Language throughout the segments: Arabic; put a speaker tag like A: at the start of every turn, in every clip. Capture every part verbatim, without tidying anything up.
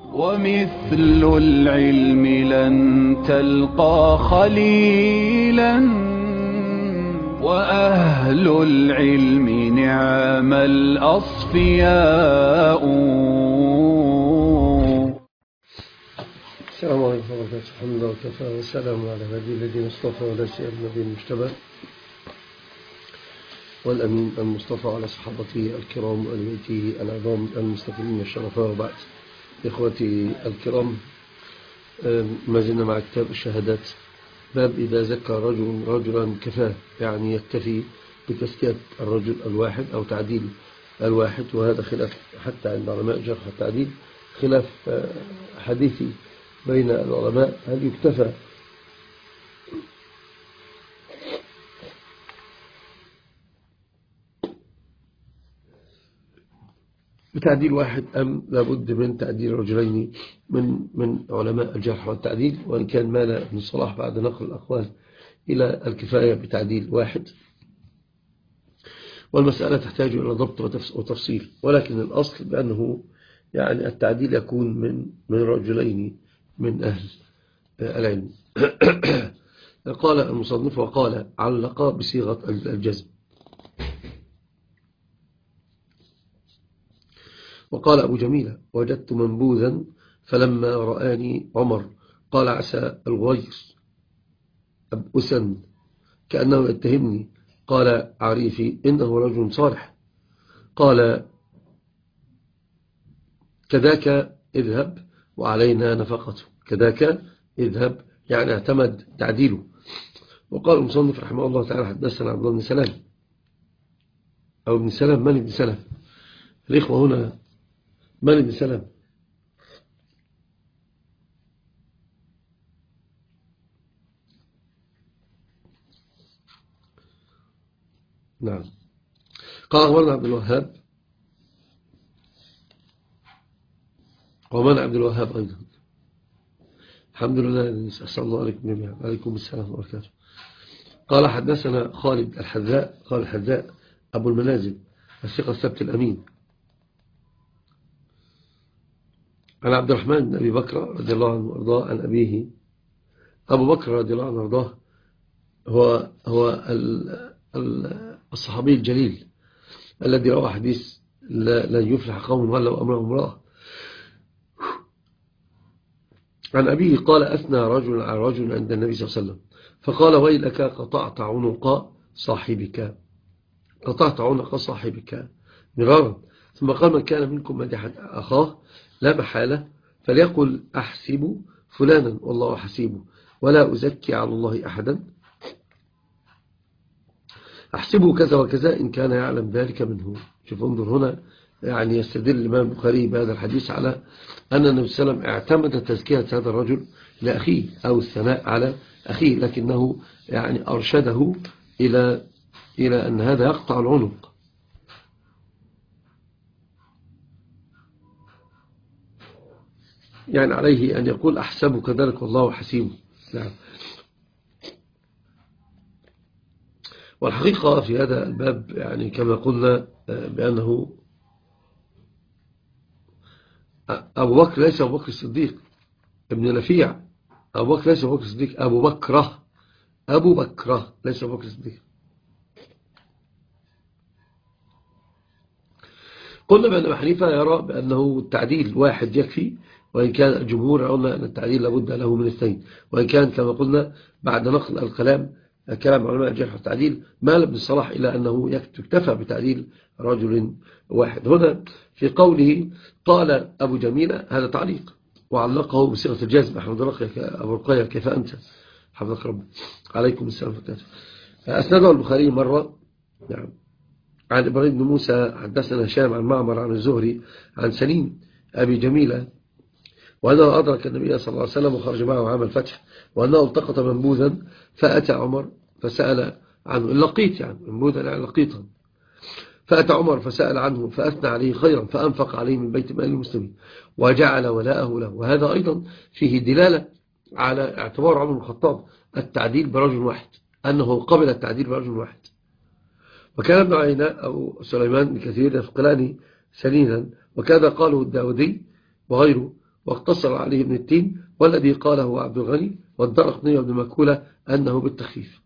A: ومثل العلم لن تلقى خليلا وأهل العلم نعم الأصفياء.
B: السلام عليكم ورحمة الله الحمد لله وكفى والسلام على هدي الذين اصطفى ولا سيما النبي المجتبى والأمين المصطفى على صحابته الكرام وآل بيته العظام المستقيمين الشرفاء. وبعد إخوتي الكرام، ما زلنا مع كتاب الشهادات، باب إذا زكى رجل رجلا كفاه، يعني يكتفي بتزكية الرجل الواحد أو تعديل الواحد. وهذا خلاف حتى عند علماء الجرح والتعديل، خلاف حديثي بين العلماء، هل يكتفى بتعديل واحد أم لابد من تعديل رجلين من من علماء الجرح والتعديل. وإن كان مال ابن الصلاح بعد نقل الأقوال إلى الكفاية بتعديل واحد، والمسألة تحتاج إلى ضبط وتفصيل، ولكن الأصل بأنه يعني التعديل يكون من من رجلين من أهل العلم. قال المصنف وقال علق بصيغة الجزم. وقال أبو جميلة وجدت منبوذا فلما رآني عمر قال عسى الغير أبؤسا كأنه يتهمني. قال عريفي إنه رجل صالح. قال كذاك اذهب وعلينا نفقته. كذاك اذهب يعني اعتمد تعديله. وقال المصنف رحمه الله تعالى حدثنا عبد الله بن سلام أو ابن سلام. من ابن سلام؟ الإخوة هنا، من ابن سلام؟ نعم. قال أخبرنا عبد الوهاب، ومن عبد الوهاب أيضا؟ الحمد لله، أسأل الله عليكم جميعا. عليكم السلام وبركاته. قال حدثنا خالد الحذاء. قال الحذاء أبو المنازل الثقة الثبت الأمين، عن عبد الرحمن بن أبي بكر رضي الله عنه وارضاه عن أبيه. أبو بكر رضي الله عنه وارضاه هو هو الصحابي الجليل الذي روى حديث لن يفلح قوم ولوا أمرهم امرأة. عن أبيه قال أثنى رجل على رجل عند النبي صلى الله عليه وسلم فقال ويلك قطعت عنق صاحبك، قطعت عنق صاحبك مرارا. ثم قال من كان منكم مدحا أخاه لا محالة فليقل أحسب فلانا والله حسيبه ولا أزكي على الله أحدا، أحسبه كذا وكذا إن كان يعلم ذلك منه. شوف انظر هنا، يعني يستدل الإمام البخاري بهذا الحديث على أن النبي صلى الله عليه وسلم اعتمد تزكية هذا الرجل لأخيه أو الثناء على أخيه، لكنه يعني أرشده إلى إلى أن هذا يقطع العنق. يعني عليه أن يقول أحسبه كذلك والله حسيبه. نعم. والحقيقة في هذا الباب يعني كما قلنا بأنه أبو بكر ليس أبو بكر الصديق ابن لفيع. أبو بكر ليس أبو بكر الصديق، أبو بكرة أبو بكرة ليس أبو بكر الصديق. قلنا بأن أبو حنيفة يرى بأنه التعديل واحد يكفي، وإن كان الجمهور يرون أن التعديل لابد له من اثنين، وإن كان كما قلنا بعد نقل الكلام كلام علماء الجرح والتعديل مال ابن الصلاح إلى أنه يكتفى بتعديل رجل واحد. هنا في قوله قال أبو جميلة هذا تعليق، وعلقه بصيغة الجزم. أحمد رقيك أبو رقية كيف أنت؟ حفظك رب. عليكم السلام ورحمة الله. أسنده البخاري مرة نعم عن إبراهيم بن موسى حدثنا هشام عن معمر عن الزهري عن سليم أبي جميلة وأنه أدرك النبي صلى الله عليه وسلم وخرج معه عام الفتح، وأنه التقط منبوذا فأتى عمر فسأل عنه. اللقيط يعني منبوذا يعني لقيطا. فأتى عمر فسأل عنه فأثنى عليه خيرا فأنفق عليه من بيت مال المسلمين وجعل ولاءه له. وهذا أيضا فيه دلالة على اعتبار عمر بن الخطاب التعديل برجل واحد، أنه قبل التعديل برجل واحد. وكان ابن عيينة أو سليمان بن كثير يفقلاني سنينا، وكذا قاله الداودي وغيره. واقتصر عليه ابن التين، والذي قاله هو عبد الغني والدرقطني وابن مكولة أنه بالتخفيف.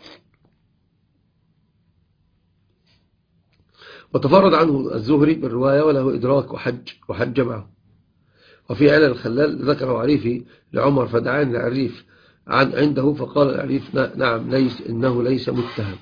B: وتفرد عنه الزهري بالرواية وله إدراك وحج وحج معه. وفي علل الخلال ذكر عريفي لعمر فدعان العريف عن عنده فقال العريف نعم ليس إنه ليس متهم.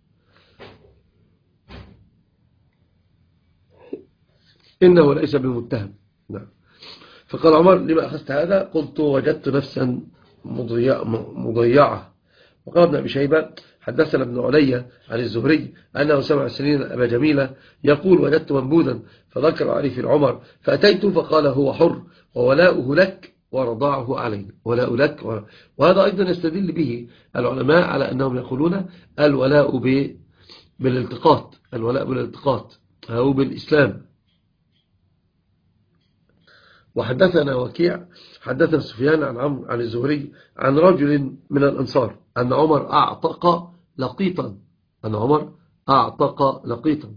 B: إنه ليس بمتهم. نعم. فقال عمر لما أخذت هذا؟ قلت وجدت نفسا مضيعة. وقال ابن أبي شيبة حدثنا ابن علي عن الزهري أنه سمع سنين أبا جميلة يقول وجدت منبوذا، فذكر عريف العمر فأتيت فقال هو حر وولاؤه لك ورضاعه علينا. ولاء لك و... وهذا أيضا يستدل به العلماء على أنهم يقولون الولاء ب... بالالتقاط، الولاء بالالتقاط أو بالإسلام. وحدثنا وكيع حدثنا سفيان عن عمرو عن الزهري عن رجل من الأنصار أن عمر أعتق لقيطا أن عمر أعتق لقيطا.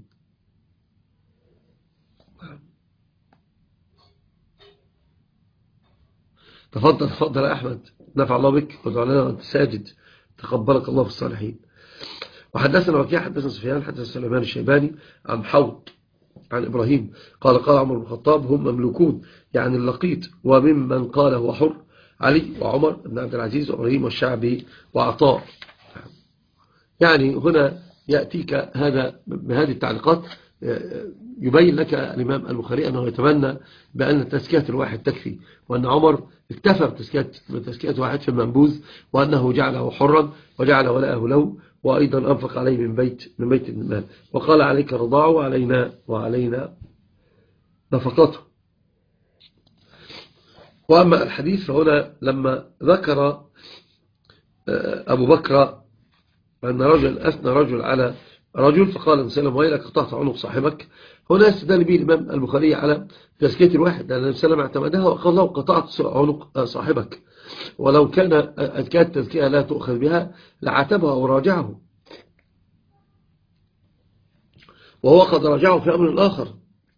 B: تفضل تفضل يا أحمد، نفع الله بك وادعو لنا وأنت ساجد، تقبلك الله في الصالحين. وحدثنا وكيع حدثنا سفيان حدثنا سليمان الشيباني عن حوط عن إبراهيم قال قال عمر بن الخطاب هم مملوكون يعني اللقيط، وممن قال هو حر علي وعمر بن عبد العزيز وإبراهيم والشعبي وعطاء. يعني هنا يأتيك هذا بهذه التعليقات يبين لك الإمام البخاري أنه يتمنى بأن تزكية الواحد تكفي، وأن عمر اكتفى بتزكية واحد في المنبوذ، وأنه جعله حرا وجعل ولاءه له، وأيضا أنفق عليه من بيت من بيت المال، وقال عليك رضاعه وعلينا وعلينا نفقته. وأما الحديث فهنا لما ذكر أبو بكر أن رجل أثنى رجل على رجل فقال سلم ويلك قطعت عنق صاحبك، هنا استدل به الإمام البخاري على تزكية الواحد، لأن النبي صلى الله عليه وسلم اعتمدها وقال له قطعت عنق صاحبك، ولو كان كانت التزكية لا تؤخذ بها لعاتبها وراجعه، وهو قد راجعه في أمر آخر،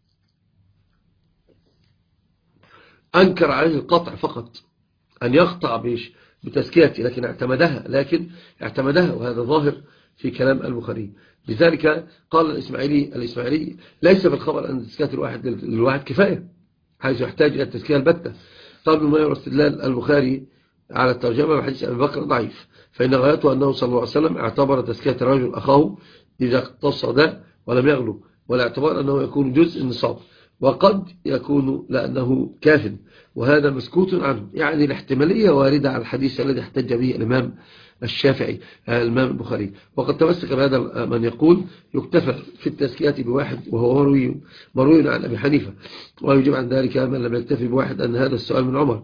B: أنكر عليه القطع فقط أن يقطع بتزكيته، لكن اعتمدها لكن اعتمدها وهذا ظاهر في كلام البخاري. لذلك قال الإسماعيلي الإسماعيلي ليس في الخبر أن تزكية الواحد للواحد كفاية حيث يحتاج إلى التزكية البتة. قال ابن ماجه استدلال البخاري على الترجمة بحديث أبي بكر ضعيف، فإن غايته أنه صلى الله عليه وسلم اعتبر تزكية الرجل أخاه إذا اقتصد ولم يغلو، والاعتبار أنه يكون جزء النصاب، وقد يكون لأنه كاف، وهذا مسكوت عنه. يعني الاحتمالية واردة على الحديث الذي احتج به الإمام الشافعي الإمام البخاري. وقد تمسك بهذا من يقول يكتفى في التزكية بواحد وهو مروي مروي عن أبي حنيفة، ويجيب عن ذلك من لم يكتفي بواحد أن هذا السؤال من عمر،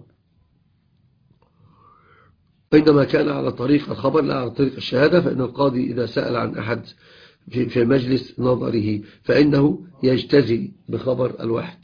B: عندما كان على طريق الخبر لا على طريق الشهادة، فإن القاضي إذا سأل عن أحد في في مجلس نظره فإنه يجتزي بخبر الواحد.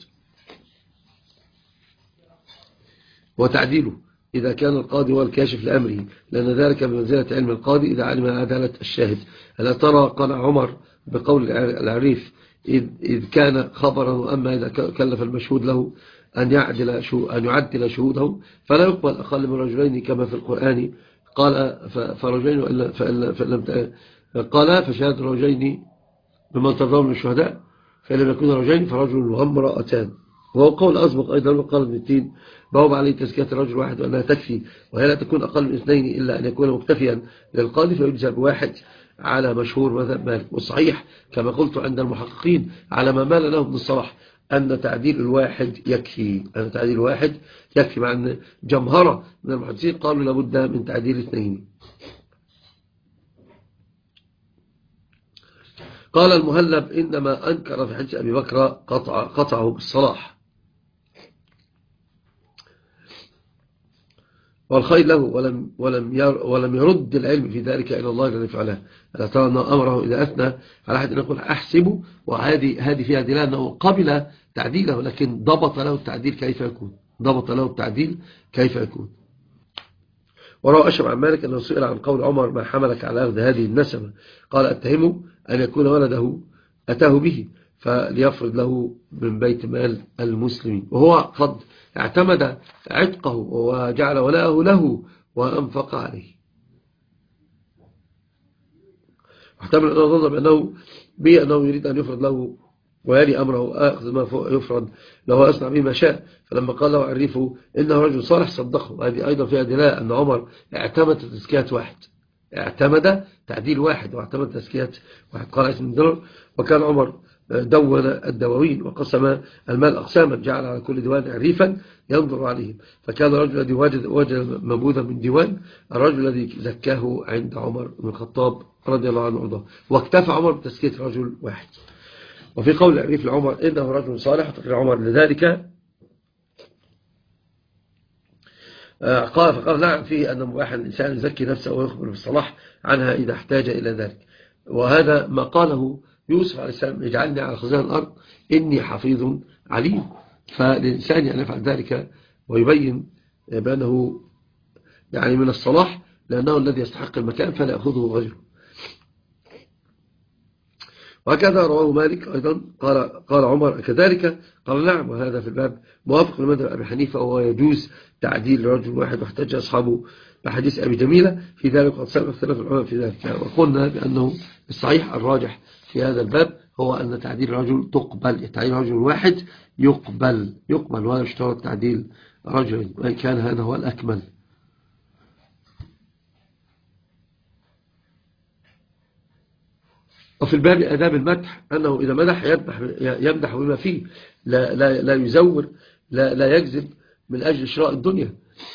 B: وتعديله إذا كان القاضي هو الكاشف لأمره، لأن ذلك بمنزلة علم القاضي إذا علم عدالة الشاهد. ألا ترى قال عمر بقول العريف إذ, إذ كان خبرا، وأما إذا كلف المشهود له أن يعدل شو أن يعدل شهوده فلا يقبل أقل من رجلين كما في القرآن قال فرجلين وإلا فلم قال فشهادة رجلين بمن ترضون من الشهداء، فإن لم يكون رجلين فرجل وامرأتان. وهو قول أسبق أيضا وقال ابن التين بواب عليه تزكية الرجل واحد وأنها تكفي، وهي لا تكون أقل من اثنين إلا أن يكون مكتفيا للقاضي فيجزى بواحد على مشهور مذهب مالك. والصحيح كما قلت عند المحققين على ما مال له ابن الصلاح أن تعديل الواحد يكفي، أن تعديل الواحد يكفي، مع أن جمهرة من المحدثين قالوا لابد من تعديل اثنين. قال المهلب إنما أنكر في حديث أبي بكر قطع قطعه بالصلاح والخير له، ولم ولم ولم يرد العلم في ذلك إلى الله الذي فعله. ألا ترى أنه أمره إذا أثنى على أحد أن يقول أحسبه، وهذه هذه فيها دلالة أنه قبل تعديله، لكن ضبط له التعديل كيف يكون ضبط له التعديل كيف يكون. وروى أشرب عن مالك أنه سئل عن قول عمر ما حملك على أخذ هذه النسمة، قال أتهمه أن يكون ولده أتاه به، فليفرض له من بيت مال المسلمين، وهو قد اعتمد عتقه وجعل ولاءه له وأنفق عليه. واحتمل أنه ظن بأنه بأنه يريد أن يفرض له ويلي أمره أخذ ما يفرض له أصنع به ما شاء، فلما قال له عرفه إنه رجل صالح صدقه. وهذه أيضا فيها دلالة أن عمر اعتمد تزكية واحد، اعتمد تعديل واحد واعتمد تزكية واحد. قال عيسى بن دينار: وكان عمر دون الدواوين وقسم المال أقساما، جعل على كل ديوان عريفا ينظر عليهم، فكان الرجل الذي وجد, وجد مبوذا من ديوان الرجل الذي زكاه عند عمر بن الخطاب رضي الله عنه وارضاه، واكتفى عمر بتزكية رجل واحد. وفي قول عريف لعمر إنه رجل صالح تقرير عمر لذلك قال فقال: نعم، فيه أن مباح الإنسان يزكي نفسه ويخبر بالصلاح عنها إذا احتاج إلى ذلك. وهذا ما قاله يوسف عليه السلام: اجعلني على خزائن الأرض إني حفيظ عليم. فالإنسان أن يفعل ذلك ويبين بأنه يعني من الصلاح، لأنه الذي يستحق المكان فلا يأخذه غيره. وهكذا رواه مالك أيضا قال, قال عمر كذلك، قال: نعم. وهذا في الباب موافق لمذهب أبي حنيفة، وهو يجوز تعديل رجل واحد، واحتج أصحابه بحديث أبي جميلة في ذلك، وقد سبب اختلاف العلماء في ذلك. وقلنا بأنه الصحيح الراجح في هذا الباب هو أن تعديل رجل تقبل، تعديل رجل واحد يقبل يقبل ولا يشترط تعديل رجل، وإن كان هذا هو الأكمل. وفي الباب آداب المدح أنه إذا مدح يمدح, يمدح بما فيه، لا, لا, لا يزور، لا, لا يكذب من أجل شراء الدنيا،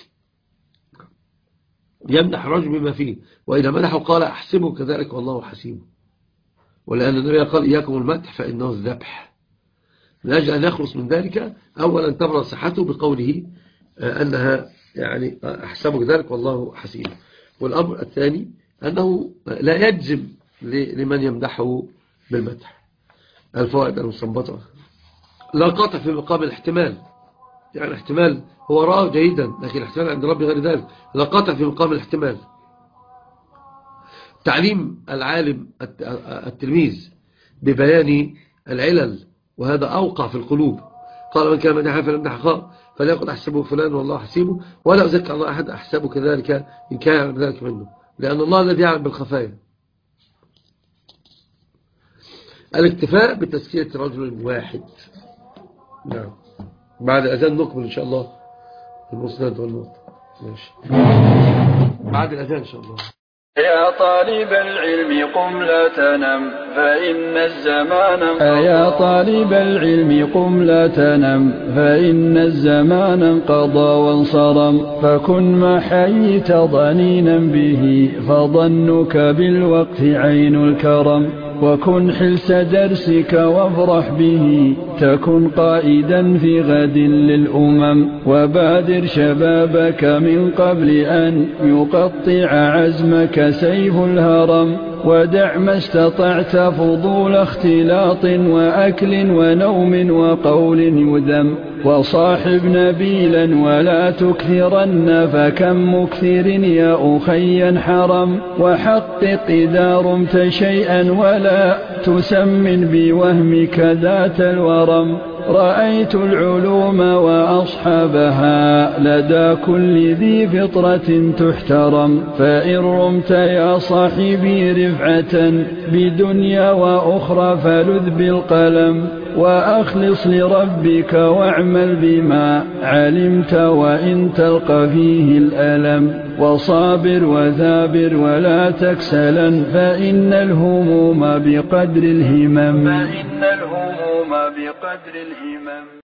B: يمدح الرجل بما فيه. وإذا مدحه قال: أحسبه كذلك والله حسيبه. ولأن النبي قال: إياكم المدح فإنه الذبح. من أجل أن يخلص من ذلك أولا تبرز صحته بقوله أنها يعني أحسبه كذلك والله حسيبه. والأمر الثاني أنه لا يجزم لمن يمدحه بالمدح. الفوائد المستنبطة: لا قاطع في مقام الاحتمال، يعني الاحتمال هو رأى جيدا لكن الاحتمال عند ربي غير ذلك، لا قاطع في مقام الاحتمال. تعليم العالم التلميذ ببيان العلل، وهذا أوقع في القلوب. قال: من كان مدحا فلم يمدح فليقل أحسبه فلان والله حسيبه، ولا أزكى الله أحد أحسبه كذلك إن كان يعلم ذلك منه، لأن الله الذي يعلم بالخفايا. الاكتفاء بتزكية رجل واحد. نعم، بعد الأذان نكمل إن شاء الله المسند والنقطة. ماشي، بعد الأذان إن شاء الله.
A: يا طالب العلم قم لا تنم فإن الزمان انقضى.
C: يا طالب العلم قم لا تنم فإن الزمان انقضى وانصرم، فكن ما حييت ضنينا به فظنك بالوقت عين الكرم، وكن حلس درسك وافرح به تكن قائدا في غد للأمم، وبادر شبابك من قبل أن يقطع عزمك سيف الهرم، ودع ما استطعت فضول اختلاط وأكل ونوم وقول يذم، وصاحب نبيلا ولا تكثرن فكم مكثر يا أخي حرم، وحقق إذا رمت شيئا ولا تسمن بوهمك ذات الورم، رأيت العلوم وأصحابها لدى كل ذي فطرة تحترم، فإن رمت يا صاحبي رفعة بدنيا وأخرى فلذ بالقلم، وأخلص لربك واعمل بما علمت وإن تلقى فيه الألم، وصابر وثابر ولا تكسلا فإن الهموم بقدر الهمم.
A: فإن الهموم بقدر الهمم.